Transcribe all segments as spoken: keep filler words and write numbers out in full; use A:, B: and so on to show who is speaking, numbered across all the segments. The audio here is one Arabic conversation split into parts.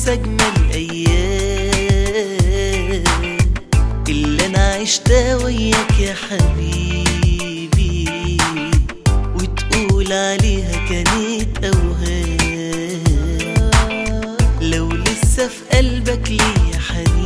A: انسى اجمل ايام اللي انا عشتها وياك يا حبيبي، وتقول عليها كانت اوهام. لو لسه في قلبك ليا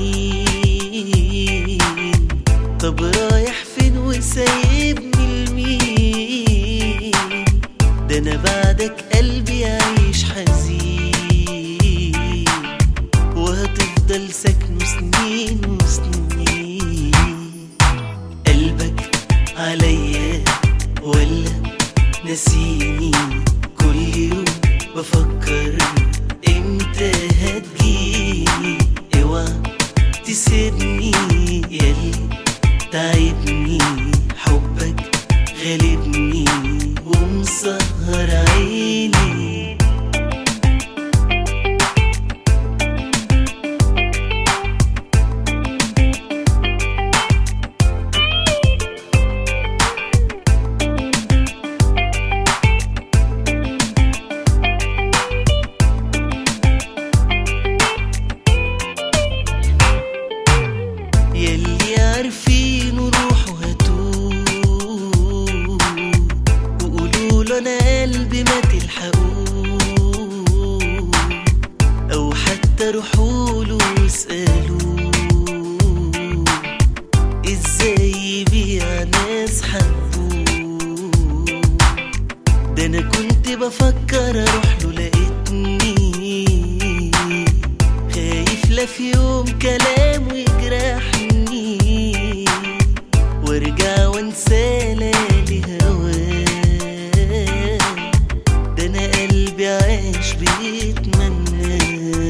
A: حنين، طب رايح فين وسايبني لمين؟ ده انا بعدك قلبي عايش حزين، وهتفضل ساكنه سنين وسنين. قلبك عليا ولا نسيني؟ كل يوم بفكر امتى هتجيني. اوعى تسيبني ياللي تعبني، حبك غالبني ومسهر عيني. ياللي عارفين روحوا هاتوه، وقولوا له انا قلبي ما تلحقوه، او حتى روحوا له واسألوه ازاي يبيع ناس حبوه. ده انا كنت بفكر اروح له لقيتني خايف لا في يوم كلامه يجرحني، وارجع وانسى ليالي هواه. ده انا قلبي عايش بيتمنى.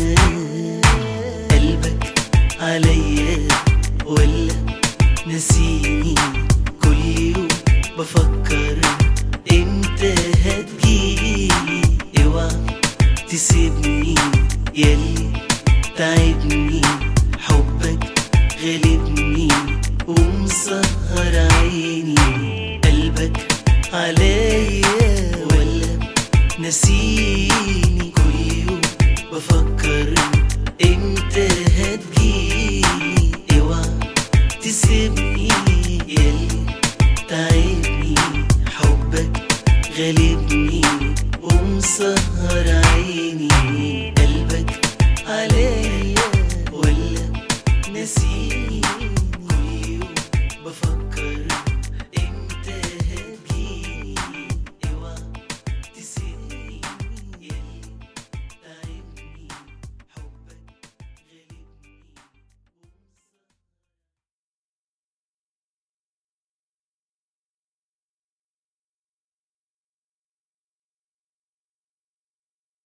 A: قلبك عليا ولا نسيني؟ كل يوم بفكر امتى هتجيني. اوعى تسيبني ياللي تعبني، حبك غالبني ومسهر عيني. قلبك عليا ولا نسيني؟ كل يوم بفكر امتى هتجيني. اوعى تسيبني ياللي تعبني، حبك غالبني ومسهر عيني. قلبك عليا ولا نسيني؟